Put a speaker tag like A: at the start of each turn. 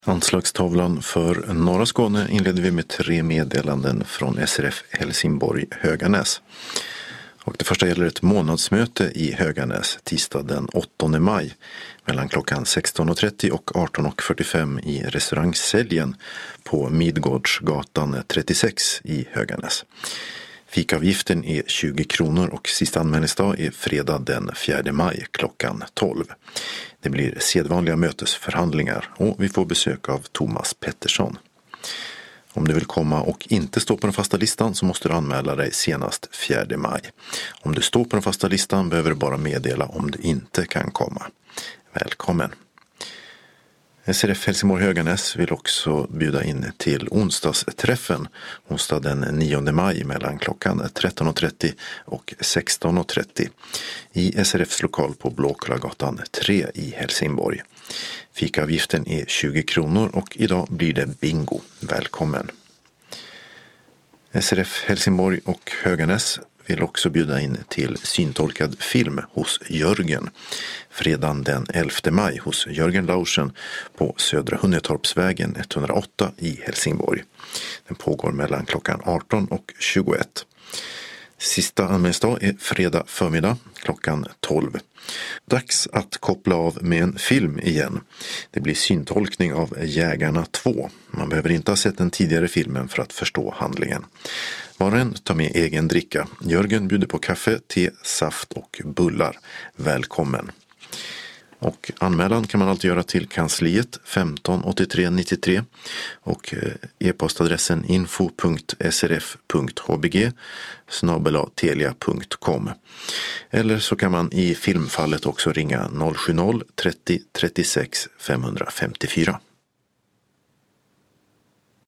A: Anslagstavlan för norra Skåne inleder vi med 3 meddelanden från SRF Helsingborg Höganäs. Och det första gäller ett månadsmöte i Höganäs tisdag den 8 maj mellan klockan 16.30 och 18.45 i restaurangsäljen på Midgårdsgatan 36 i Höganäs. Fikavgiften är 20 kronor och sista anmälningsdag är fredag den 4 maj klockan 12. Det blir sedvanliga mötesförhandlingar och vi får besök av Thomas Pettersson. Om du vill komma och inte stå på den fasta listan så måste du anmäla dig senast 4 maj. Om du står på den fasta listan behöver du bara meddela om du inte kan komma. Välkommen! SRF Helsingborg Höganäs vill också bjuda in till onsdagsträffen onsdag den 9 maj mellan klockan 13.30 och 16.30 i SRFs lokal på Blåkullagatan 3 i Helsingborg. Fikavgiften är 20 kronor och idag blir det bingo. Välkommen! SRF Helsingborg och Höganäs vill också bjuda in till syntolkad film hos Jörgen. Fredagen den 11 maj hos Jörgen Lauschen på Södra Hunnetorpsvägen 108 i Helsingborg. Den pågår mellan klockan 18 och 21. Sista anmälningsdag är fredag förmiddag klockan 12. Dags att koppla av med en film igen. Det blir syntolkning av Jägarna 2. Man behöver inte ha sett den tidigare filmen för att förstå handlingen. Var och en tar med egen dricka. Jörgen bjuder på kaffe, te, saft och bullar. Välkommen! Och anmälan kan man alltid göra till kansliet 15 83 93 och e-postadressen info.srf.hbg@telia.com. Eller så kan man i filmfallet också ringa 070 30 36 554.